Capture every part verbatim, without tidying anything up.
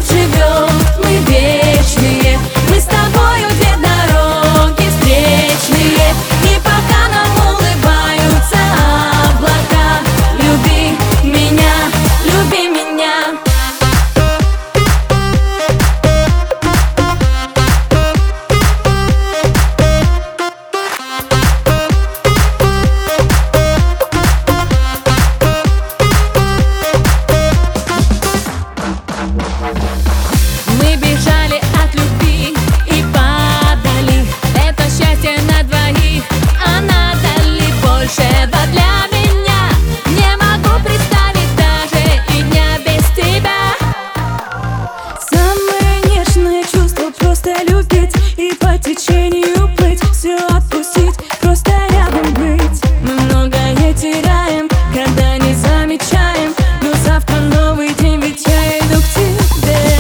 любовь живет, мы вечные. Мы с тобою две дороги встречные. И пока нам улыбаются облака, люби меня, люби меня. Мы бежали от любви и падали. Это счастье на двоих, а надо ли больше? Да для меня не могу представить даже и дня без тебя. Самое нежное чувство — просто любить и по течению плыть, все отпустить, просто рядом быть. Мы многое теряем, когда не замечаем, но завтра новый день, ведь я иду к тебе.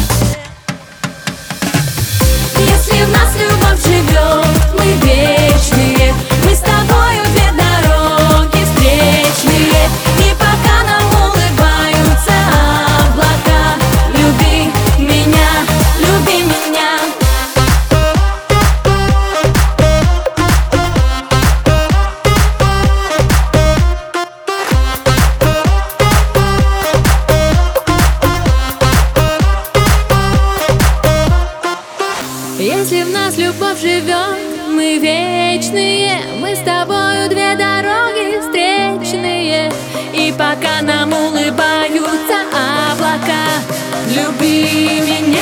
Если в нас любовь живет, мы вечные. Мы с тобою две дороги встречные. И пока нам улыбаются облака, люби меня, люби меня. Если в нас любовь живет, мы вечные. Мы с тобою две дороги встречные. И пока нам улыбаются облака, люби меня.